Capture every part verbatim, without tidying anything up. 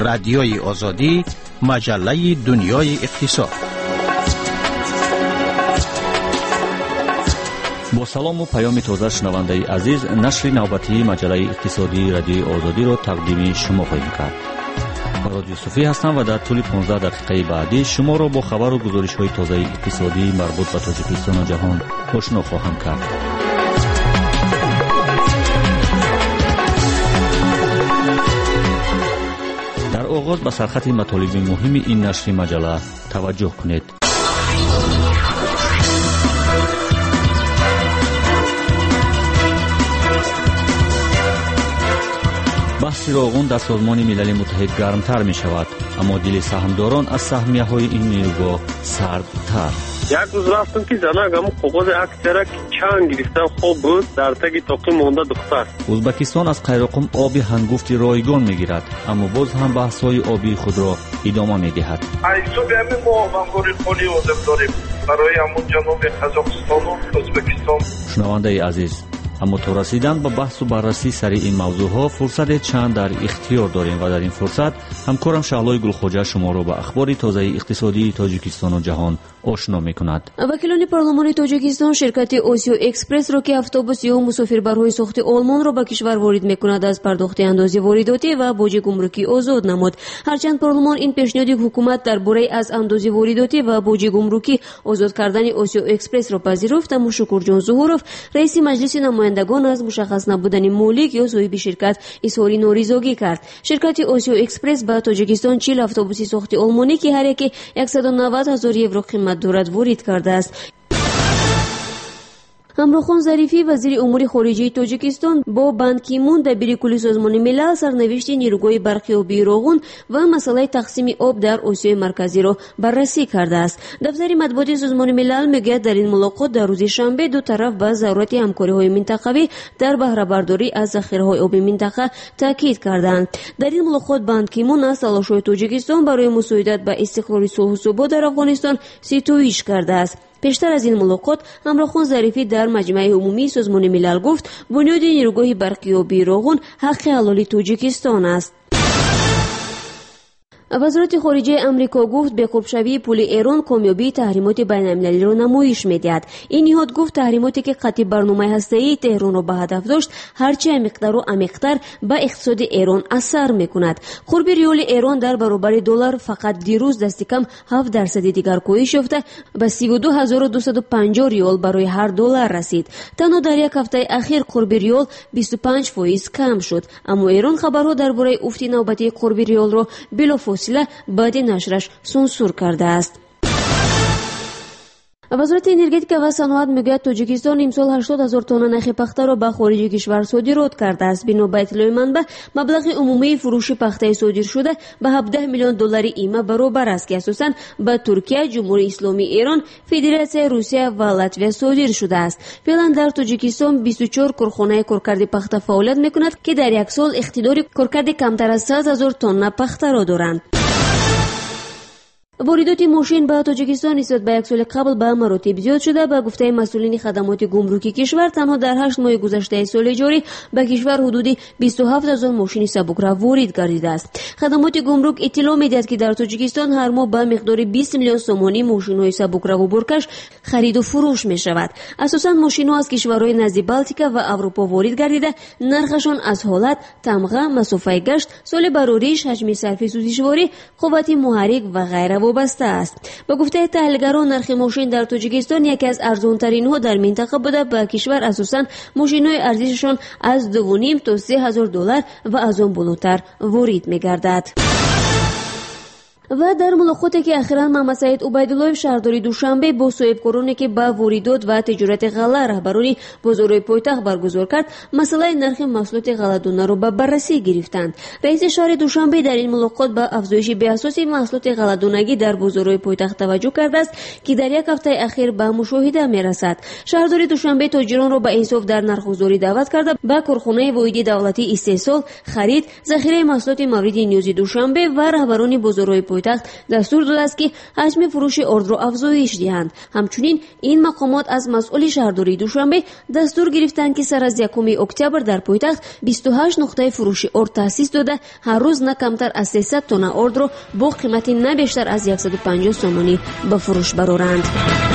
رادیوی آزادی، مجله دنیای اقتصاد. با سلام و پیام تازه شنونده عزیز، نشر نوبتی مجله اقتصادی رادیوی آزادی را تقدیم شما خواهیم کرد. فراد یوسفی هستم و در طول پانزده دقیقه بعدی شما را با خبر و گزارش های تازه اقتصادی مربوط به تاجیکستان و جهان آشنا خواهم کرد. در آغاز به سرخط مطالب مهم این نشر مجله توجه کنید. بحث روغن در سازمان ملل متحد گرمتر می شود، اما دل سهامداران از سهمیه های این نیروگاه سردتر. یک روز رفتم که زنگم کاغذ اکثر چند گرفتم خوب بود، در تگی تاقی مونده دختر. ازبکستان از قیراقم آب هنگفت رایگان می گیرد، اما باز هم بحث های آبی خود را ادامه می دهد. ایزوب همین ما منظوری خالی آدم داریم برای همون جنوب قزاقستان و ازبکستان. شنونده عزیز، اما تا رسیدن به بحث و بررسی سری این موضوع ها فرصت چند در اختیار داریم و در این فرصت همکارم شعلای گلخوجه شما را به اخبار تازه اقتصادی تاجیکستان و جهان آشنا می‌کند. وکیلان پارلمانی تاجیکستان شرکت اوسیو اکسپرس را که اتوبوس یا مسافربرهای ساخت آلمان را به کشور وارد می‌کند از پرداخت اندازه وارداتی و بوجه گمرکی آزاد نمود. هرچند پارلمان این پیشنهاد حکومت درباره از اندازه وارداتی و بوجه گمرکی آزاد کردن اوسیو اکسپرس را پذیرفت، اما شکرجان ظهورов رئیس مجلس نمایندگان از مشخص نبودن مالک یا صاحب شرکت اظهار ناراضگی کرد. شرکت اوسیو اکسپرس به تاجیکستان چهل اتوبوس ساخت آلمانی که هر یک صد و نود هزار یورو قیمت دارد وارد کرده است. امروخان ظریفی وزیر امور خارجه تاجیکستان با بان کی مون دبیر کل سازمان ملل سرنوشت نیروگاه برقی آبی روغن و مسئله تقسیم آب در آسیای مرکزی را بررسی کرده است. دفتر مطبوعاتی سازمان ملل میگوید در این ملاقات در روز شنبه دو طرف به ضرورت همکاری‌های منطقوی در بهره برداری از ذخیره‌های آبی منطقه تاکید کردند. در این ملاقات بان کی مون از تلاش‌های تاجیکستان برای مساعدت به استقرار صلح و ثبات در افغانستان ستایش کرده است. پیشتر از این ملاقات امروخان ظریفی در مجمع عمومی سازمان ملل گفت بنیاد نیروگاه برقی آبی روغن حق حلالی تاجیکستان است. وزارت خارجه امریکا گفت به قربشوی پول ایران کامیابی تحریمات بین‌المللی را نمایش می‌دهد. این نهاد گفت تحریماتی که قطعی برنامه هسته‌ای تهران را به هدف داشت هرچه عمیق‌تر و عمیق‌تر به اقتصاد ایران اثر می‌کند. قرب ریال ایران در برابر دلار فقط دیروز دست کم هفت درصد دیگر کاهش یافته به سی و دو هزار و دویست و پنجاه ریال برای هر دلار رسید. تنها در یک هفته اخیر قرب ریال بیست و پنج فیصد کم شد، اما ایران خبرها درباره افت نوبتی قرب ریال را بلافاصله بعد نشرش سانسور کرده است. وزارت انرژتیک و صنعت میگوید تاجیکستان امسال هشتاد هزار تن نخ پخته را به خارج کشور صادرات کرده است. بنا به اطلاع منبع مبلغ عمومی فروش پخته صادر شده به هفده میلیون دلار ایمه برابر است که اساساً به ترکیه، جمهوری اسلامی ایران، فدراسیون روسیه و لاتویه صادر شده است. فعلا در تاجیکستان بیست و چهار کارخانه کارکرد پخته فعالیت میکند که در یک سال اقتدار کارکرد کمتر از صد هزار تن پخته را دارند. واردات ماشین به تاجیکستان نسبت به یک سال قبل به مراتب زیاد شده. به گفته مسئولین خدمات گمرکی کشور تنها در هشت ماه گذشته سال جاری به کشور حدود بیست و هفت هزار ماشین سبک‌رو وارد گردیده است. خدمات گمرک اطلاع می‌دهد که در تاجیکستان هر ماه به مقدار بیست میلیون سومانی ماشین‌های سبک‌رو و بارکش خرید و فروش می‌شود. اساساً ماشین‌ها از کشورهای نزد بالتیکا و اروپا وارد گردیده. نرخشان از حالت، تمغه، مسافه گشت، سال بروریش، حجم صرف سوزشواری، قوت محرک و غیره وابسته است. با گفته تحلیلگران نرخ ماشین در تاجیکستان یکی از ارزان‌ترین ها در منطقه بوده. به کشور اساساً ماشین‌های ارزششان از دو و نیم تا سه هزار دلار و از آن بالاتر وارد می‌گردد. و در ملاقاتی که اخیراً محمد سعید عبیدالله شهرداری دوشنبه با صاحبکارانی که با واردات و تجارت غله رهبران بازارهای پایتخت برگزار کرد، مسئله نرخ محصولات غله‌دانه را به بررسی گرفتند. رئیس شهر دوشنبه در این ملاقات به افزایش بی‌اساسی محصولات غله‌دانگی در بازارهای پایتخت توجه کرده است که در یک هفته اخیر به مشاهده می‌رسد. شهرداری دوشنبه تاجران را به انصاف در نرخ‌گذاری دعوت کرده به کارخانه واحد دولتی استحصال، خرید، ذخیره محصولات مورد نیاز دوشنبه و رهبران بازارهای پایتخت دستور داده است که حجم فروش آرد را افزایش دهند. همچنین این مقامات از مسئول شهرداری دوشنبه دستور گرفتند که سر از یکم اکتبر در پایتخت بیست و هشت نقطه فروش آرد تأسیس داده هر روز نه کمتر از سیصد تن آرد را با قیمت نه بیشتر از صد و پنجاه سومانی به فروش برآورند.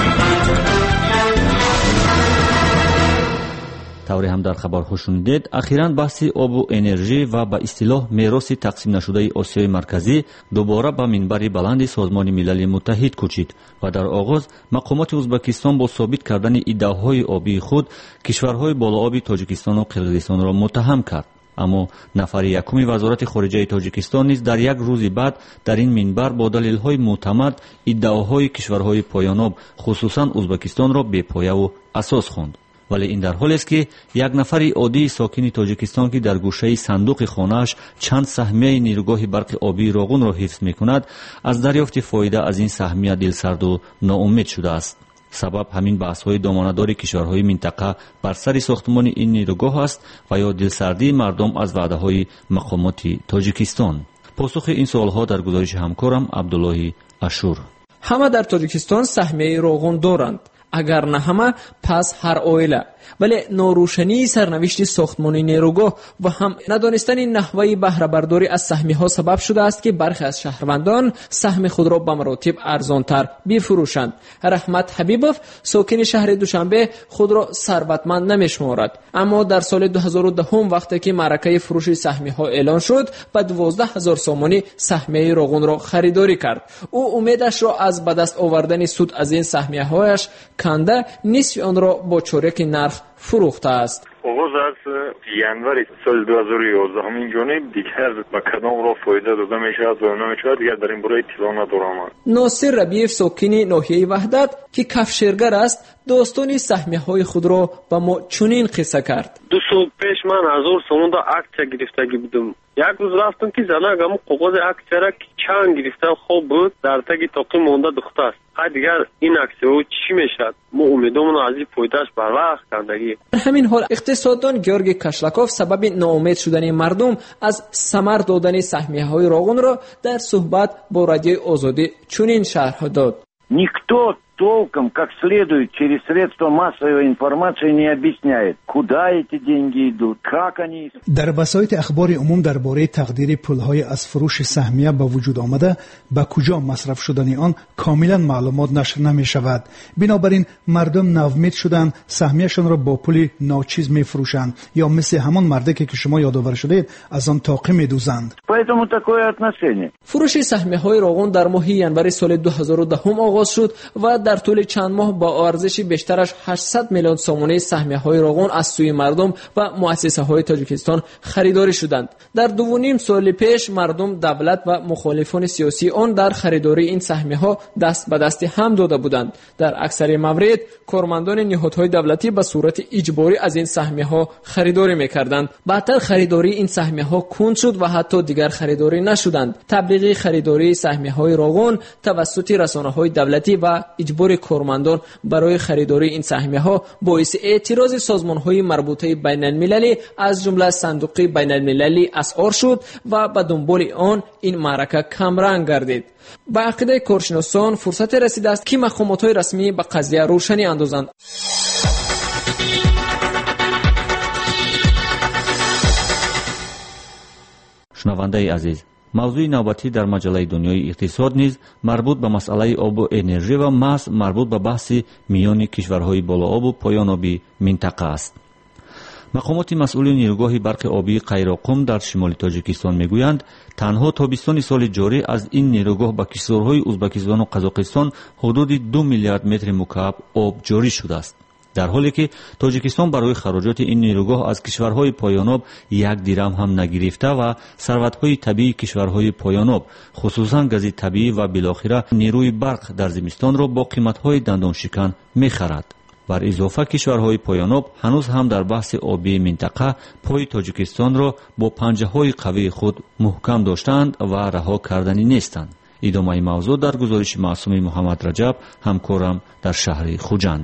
тавре ҳам дар хабарҳо шунидед, ахиран баҳси обу энержӣ ва ба истилоҳ мероси тақсим нашудаи осиёи марказӣ дубора ба минбари баланди созмони милали муттаҳид кӯчид ва дар оғоз мақомоти ӯзбекистон бо собит кардани иддаоҳои обии худ кишварҳои болооби тоҷикистону қирғизистонро муттаҳам кард. аммо нафари якуми вазорати хориҷаи тоҷикистон низ дар як рӯзи баъд дар ин минбар бо далелҳои мӯътамад иддаоҳои кишварҳои поёноб хусусан ӯзбекистонро бепояву асос хонд. вале ин дар ҳолест ки як нафари оддии сокини тоҷикистон ки дар гӯшаи сандуқи хонааш чанд саҳмияи нирӯгоҳи барқи обии роғунро ҳифз мекунад, аз дарёфти фоида аз ин саҳмия дилсарду ноумед шудааст. сабаб ҳамин баҳсҳои домонадори кишварҳои минтақа бар сари сохтмони ин нирӯгоҳ аст ва ё дилсардии мардум аз ваъдаҳои мақомоти тоҷикистон. посухи ин суолҳо дар гузориши ҳамкорам Абдуллоҳи Ашур. ҳама дар тоҷикистон саҳмияи роғун доранд. агар на ҳама, пас ҳар оила. вале норӯшании сарнавишти сохтмони нерӯгоҳ ва ҳам надонистани наҳваи баҳрабардорӣ аз саҳмиҳо сабаб шудааст ки бархе аз шаҳрвандон саҳми худро ба маротиб арзонтар бифурӯшанд. раҳмат ҳабибов, сокини шаҳри душанбе, худро сарватманд намешуморад. аммо дар соли дуҳазору даҳум вақте ки маъракаи фурӯши саҳмиҳо эълон шуд, ба дувоздаҳ ҳазор сомонӣ саҳмияи роғунро харидорӣ кард. ӯ умедашро аз ба даст овардани суд аз ин саҳмияҳояш канда нисфи онро бо чореки нарх фурӯхтааст. оғоз аз январи соли дуҳазору ёздаҳ ин ҷониб дигар ба кадом роҳ фоида дода мешавад ва намешавад, дигар дар ин бораи иттилоъ надорам. Носир Рабиев, сокини ноҳияи Ваҳдат, ки кафшергар аст, достони саҳмияҳои худро ба мо чунин қисса кард. ду сол пеш ман ҳазор сомонда аксия гирифтагӣ будум. як рӯз рафтам ки занагам қоғози аксияра чанд гирифта хоб буд, дар таги тоқи монда духтааст. ҳай дигар ин аксияҳо чӣ мешавад? мо умедомон аз ин фоидааш барвақт кардагӣ. дар ҳамин ҳол иқтисоддон Георгий Кашлаков сабаби ноумед шудани мардум аз самар додани саҳмияҳои роғунро дар суҳбат бо радиои Озодӣ чунин шарҳ дод. Никто толком, как следует, через средства массовой информации не объясняет, куда эти деньги идут, как они... در وسایط اخبار عموم درباره تقدیر پولهای از فروش سهمیه به وجود آمده به کجا مصرف شدن آن کاملا معلومات نشر نمی شود. بنابراین مردم ناامید شدند، سهمیهشان را با پول ناچیز می فروشند یا مثل همان مردکی که شما یادآور شدید از آن طاقه می دوزند. Поэтому такое отношение. فروش سهمیه‌های روغن در ماه ینوری سال دو هزار و ده آغاز شد و در طول چند ماه با ارزش بیشتر از هشتصد میلیون سومانی سهمیه‌های روغن از سوی مردم و مؤسسه‌های تاجیکستان خریداری شدند. در دو و نیم سال پیش مردم، دولت و مخالفان سیاسی آن در خریداری این سهمیه‌ها دست به دست هم داده بودند. در اکثر موارد کارمندان نهادهای دولتی به صورت اجباری از این سهمیه‌ها خریداری می‌کردند. بعدتر خریداری این سهمیه‌ها کند شد و حتی دیگر خریداری نشدند. تبلیغ خریداری سهمیه‌های روغن توسط رسانه‌های دولتی و اجبار کارمندان برای خریداری این سهمیه‌ها باعث اعتراض سازمان‌های مربوطه بین‌المللی از جمله صندوق بین‌المللی اسعار شد و به دنبال آن این معرکه کمرنگ گردید. با عقیده کارشناسان فرصت رسیده است که مقامات‌های رسمی به قضیه روشنی اندازند. шунавандаи азиз, мавзӯи навбатӣ дар маҷаллаи дунёи иқтисод низ марбут ба масъалаи обу энержӣ ва маҳз марбут ба баҳси миёни кишварҳои болообу поёноби минтақа аст. мақомоти масъули нирӯгоҳи барқи обии қайроқум дар шимоли тоҷикистон мегӯянд, танҳо тобистони соли ҷорӣ аз ин нирӯгоҳ ба кишварҳои ӯзбекистону қазоқистон ҳудуди ду миллиард метри мукааб об ҷорӣ шудааст, дар ҳоле ки тоҷикистон барои хароҷоти ин нирӯгоҳ аз кишварҳои поёноб як дирам ҳам нагирифта ва сарватҳои табиии кишварҳои поёноб, хусусан гази табиӣ ва билохира нирӯи барқ дар зимистонро бо қиматҳои дандоншикан мехарад. бар изофа кишварҳои поёноб ҳанӯз ҳам дар баҳси обии минтақа пои тоҷикистонро бо панҷаҳои қавии худ муҳкам доштаанд ва раҳо карданӣ нестанд. идомаи мавзӯъ дар гузориши маъсуми муҳаммад раҷаб, ҳамкорам дар шаҳри хуҷанд.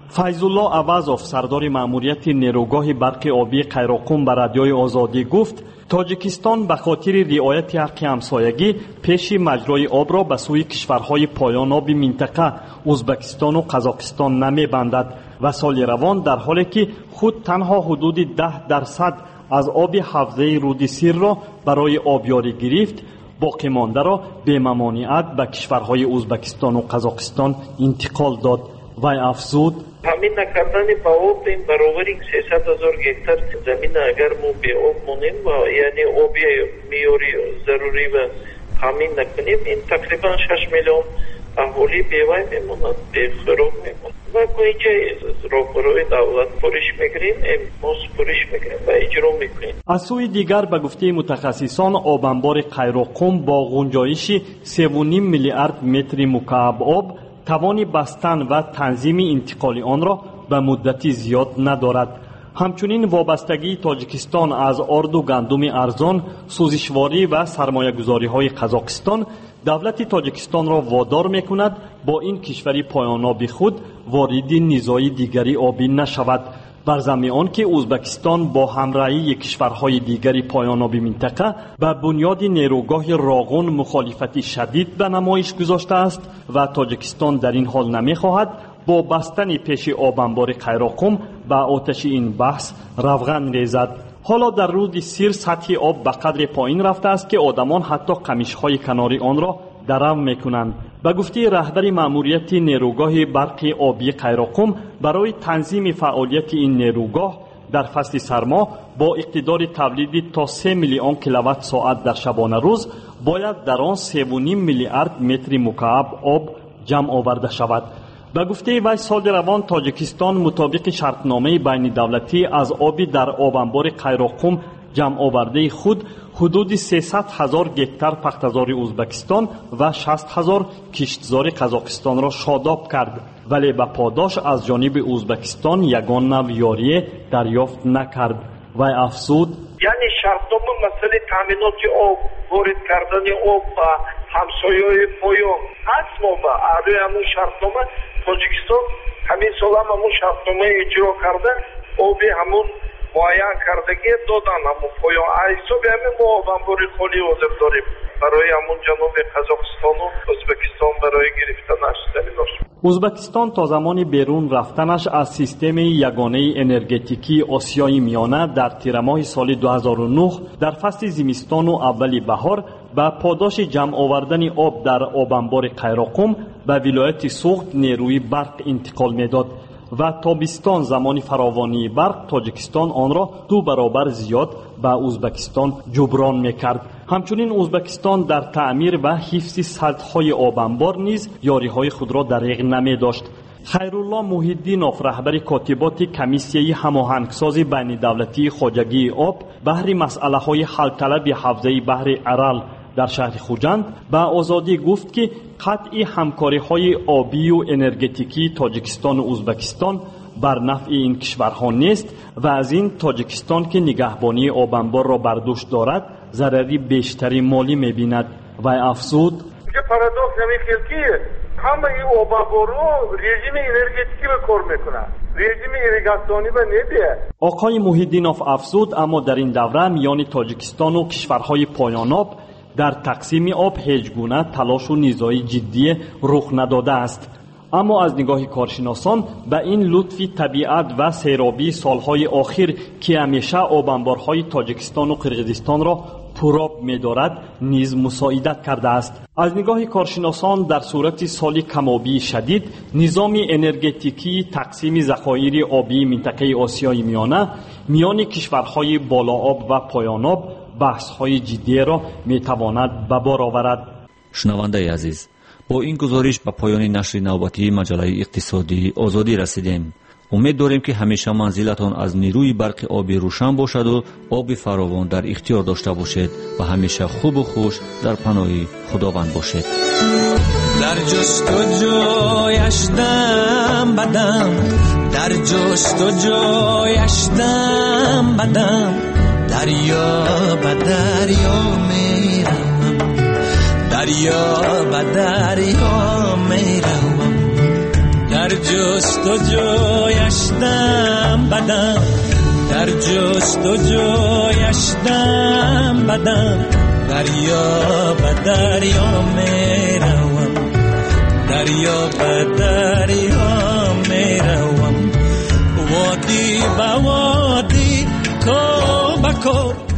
فیض‌الله عوضов سردار مأموریت نیروگاه برق آبی قیراقم به رادیوی آزادی گفت تاجیکستان به خاطر رعایت حق همسایگی پیش مجرای آب را به سوی کشورهای پایان آبی منطقه ازبکستان و قزاقستان نمی‌بندد و سال روان در حالی که خود تنها حدود ده درصد از آب حوزه رود سیر را برای آبیاری گرفت، باقی مانده را به ممانعت به کشورهای ازبکستان و قزاقستان انتقال داد. وی افزود همین نکردن با آب این برابری سیصد هزار گکتر زمین اگر ما به آب مونیم و یعنی آبی میاری ضروری و همین نکنیم، این تقریبا شش میلیون اهالی بیوای میموند، به خراب میموند و اینجا راهکارهای دولت پرش میگیریم، ما پرش میگیریم و اجرا میکنیم. از سوی دیگر به گفته متخصصان آب انبار قیراقم با گنجایش سه و نیم میلیارد متر مکعب آب توانی بستن و تنظیم انتقال آن را به مدتی زیاد ندارد. همچنین وابستگی تاجیکستان از آرد و گندم ارزان، سوزشواری و سرمایه گذاری های قزاقستان دولت تاجیکستان را وادار میکند با این کشوری پایان آبی خود وارد نزاع دیگری آبی نشود، بر ضمن آنکه ازبکستان با همراهی کشورهای دیگری پایان آبی منطقه به بنیاد نیروگاه راغون مخالفت شدید به نمایش گذاشته است و تاجیکستان در این حال نمیخواهد با بستن پیش آب انبار قیراقم به آتش این بحث روغن ریزد. حالا در رود سیر سطح آب به قدر پایین رفته است که آدمان حتی قمیش‌های کناری آن را درو میکنند. به گفته رهبر مأموریت نیروگاه برق آبی قیراقم، برای تنظیم فعالیت این نیروگاه در فصل سرما با اقتدار تولید تا سه میلیون کیلووات ساعت در شبانه روز باید در آن سه و نیم میلیارد متر مکعب آب جمع آورده شود. به گفته وی سال روان تاجیکستان مطابق شرطنامه بین دولتی از آبی در آب انبار قیراقم جمع آورده خود حدود سیصد هزار گکتر پختزار ازبکستان و شصت هزار کشتزار قزاقستان را شاداب کرد، ولی به پاداش از جانب ازبکستان یگان نوع یاری دریافت نکرد. و افزود یعنی شرطنامه مسئله تامینات آب، وارد کردن آب و همسایه‌های پایان هست. ما با اعلای همون شرطنامه تاجیکستان همین سال هم همون شرطنامه اجرا کرده، آبی همون معین کردگی دادن همون پایان حسابی همین ما آب انبار خالی حاضر داریم برای همون جنوب قزاقستان و ازبکستان برای گرفتنش زمین داشت. ازبکستان تا زمان بیرون رفتنش از سیستم یگانه انرژتیکی آسیای میانه در تیر ماه سال دو هزار و نه در فصل زمستان و اول بهار با پاداش جمع آوردن آب در آب انبار قیراقم به ولایت سوخت نیروی برق انتقال میداد و تابستان زمان فراوانی برق تاجیکستان آن را دو برابر زیاد به ازبکستان جبران میکرد. همچنین ازبکستان در تعمیر و حفظ سدهای آب انبار نیز یاریهای خود را دریغ نمی داشت. خیرالله محی‌الدینوف رهبر کاتبات کمیسیه هماهنگساز بین دولتی خواجگی آب بهر مسئله های حل طلب حوزه بحر ارال در شهر خوجند به آزادی گفت که قطع همکاری های آبی و انرژتیکی تاجیکستان و ازبکستان بر نفع این کشورها نیست و از این تاجیکستان که نگهبانی آب انبار را بر دوش دارد ضرری بیشتری مالی می‌بیند. و افزود که پارادوکس همین که همه این آب انبارها رژیم انرژتیکی به کار میکنن، رژیم ایریگاسیونی به نمیه. آقای محی‌الدینوف افزود اما در این دوره میان تاجیکستان و کشورهای پایان آب در تقسیم آب هیچ گونه تلاش و نزاع جدی رخ نداده است. اما از نگاه کارشناسان به این لطف طبیعت و سیرابی سالهای آخر که همیشه آب انبارهای تاجیکستان و قرقیزستان را پرآب می‌دارد نیز مساعدت کرده است. از نگاه کارشناسان در صورت سالی کم‌آبی شدید نظام انرژتیکی تقسیم ذخایر آبی منطقه آسیای میانه میان کشورهای بالا آب و پایان آب بحث‌های جدی را می‌تواند به بار آورد. شنونده عزیز، با این گزارش به پایان نشر نوبتی مجله اقتصادی آزادی رسیدیم. امید داریم که همیشه منزلتان از نیروی برق آبی روشن باشد و آب فراوان در اختیار داشته باشید و همیشه خوب و خوش در پناه خداوند باشید. در جستجویش دم بدم، در جستجویش دم بدم، دریا به دریا میروم، دریا به دریا میروم، در جستجوی جستجویش دم بدم دریا به دریا میروم دریا به دریا میروم وادی به وادی کو به کو